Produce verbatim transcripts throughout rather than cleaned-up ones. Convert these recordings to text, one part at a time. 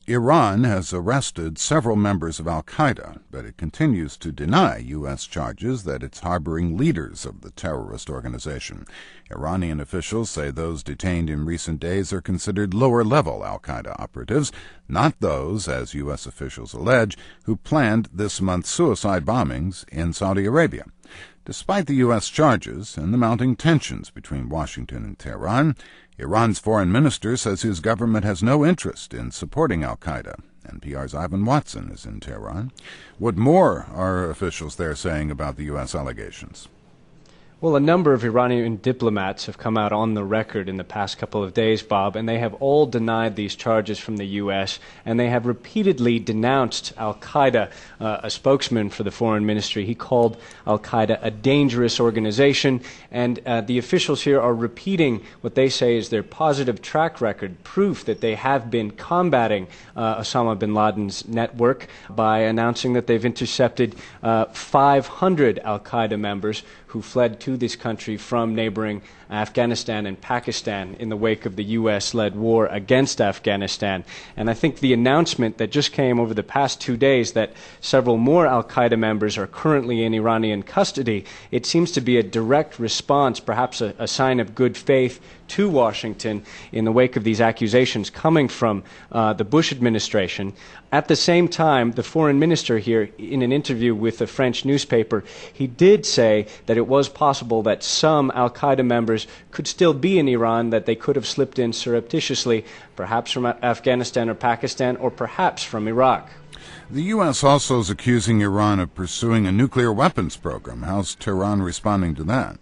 Iran has arrested several members of al-Qaeda, but it continues to deny U S charges that it's harboring leaders of the terrorist organization. Iranian officials say those detained in recent days are considered lower-level al-Qaeda operatives, not those, as U S officials allege, who planned this month's suicide bombings in Saudi Arabia. Despite the U S charges and the mounting tensions between Washington and Tehran, Iran's foreign minister says his government has no interest in supporting al-Qaeda. N P R's Ivan Watson is in Tehran. What more are officials there saying about the U S allegations? Well, a number of Iranian diplomats have come out on the record in the past couple of days, Bob, and they have all denied these charges from the U S, and they have repeatedly denounced al-Qaeda. Uh, a spokesman for the foreign ministry, he called al-Qaeda a dangerous organization, and uh, the officials here are repeating what they say is their positive track record, proof that they have been combating uh, Osama bin Laden's network by announcing that they've intercepted uh, five hundred al-Qaeda members who fled to this country from neighboring Afghanistan and Pakistan in the wake of the U S-led war against Afghanistan. And I think the announcement that just came over the past two days that several more al-Qaeda members are currently in Iranian custody, it seems to be a direct response, perhaps a, a sign of good faith to Washington in the wake of these accusations coming from uh, the Bush administration. At the same time, the foreign minister here, in an interview with a French newspaper, he did say that it was possible that some al-Qaeda members could still be in Iran, that they could have slipped in surreptitiously, perhaps from Afghanistan or Pakistan, or perhaps from Iraq. The U S also is accusing Iran of pursuing a nuclear weapons program. How's Tehran responding to that?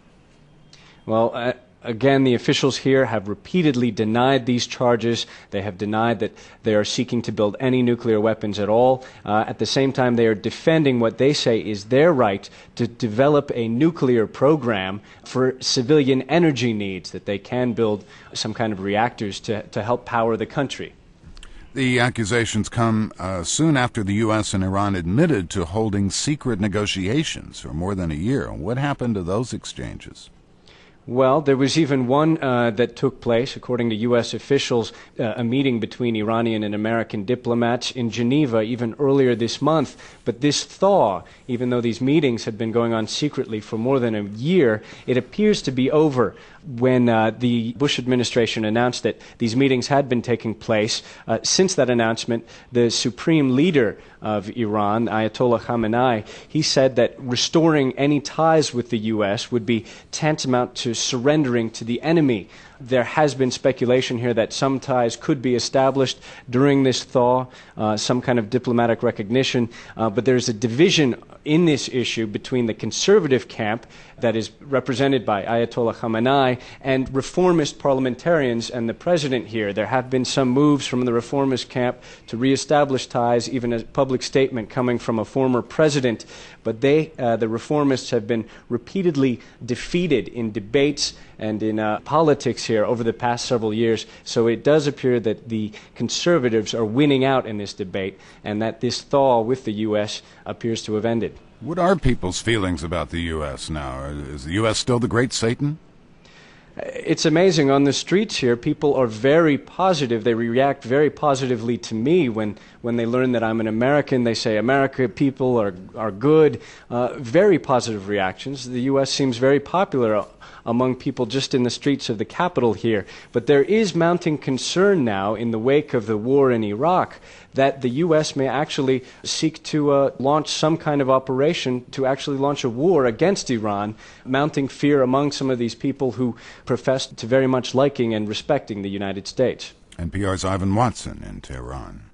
Well, uh, Again, the officials here have repeatedly denied these charges. They have denied that they are seeking to build any nuclear weapons at all. Uh, at the same time, they are defending what they say is their right to develop a nuclear program for civilian energy needs, that they can build some kind of reactors to, to help power the country. The accusations come uh, soon after the U S and Iran admitted to holding secret negotiations for more than a year. What happened to those exchanges? Well, there was even one uh, that took place, according to U S officials, uh, a meeting between Iranian and American diplomats in Geneva even earlier this month. But this thaw, even though these meetings had been going on secretly for more than a year, it appears to be over. When uh, the Bush administration announced that these meetings had been taking place, uh, since that announcement, the supreme leader of Iran, Ayatollah Khamenei, he said that restoring any ties with the U S would be tantamount to surrendering to the enemy. There has been speculation here that some ties could be established during this thaw, uh, some kind of diplomatic recognition, uh, but there's a division in this issue between the conservative camp that is represented by Ayatollah Khamenei and reformist parliamentarians and the president here. There have been some moves from the reformist camp to reestablish ties, even a public statement coming from a former president, but they, uh, the reformists, have been repeatedly defeated in debates and in uh, politics here over the past several years. So it does appear that the conservatives are winning out in this debate and that this thaw with the U S appears to have ended. What are people's feelings about the U S now? Is the U S still the great Satan? It's amazing. On the streets here, people are very positive. They react very positively to me when, when they learn that I'm an American. They say, America people are, are good. Uh, very positive reactions. The U S seems very popular among people just in the streets of the capital here. But there is mounting concern now in the wake of the war in Iraq that the U S may actually seek to uh, launch some kind of operation to actually launch a war against Iran, mounting fear among some of these people who profess to very much liking and respecting the United States. N P R's Ivan Watson in Tehran.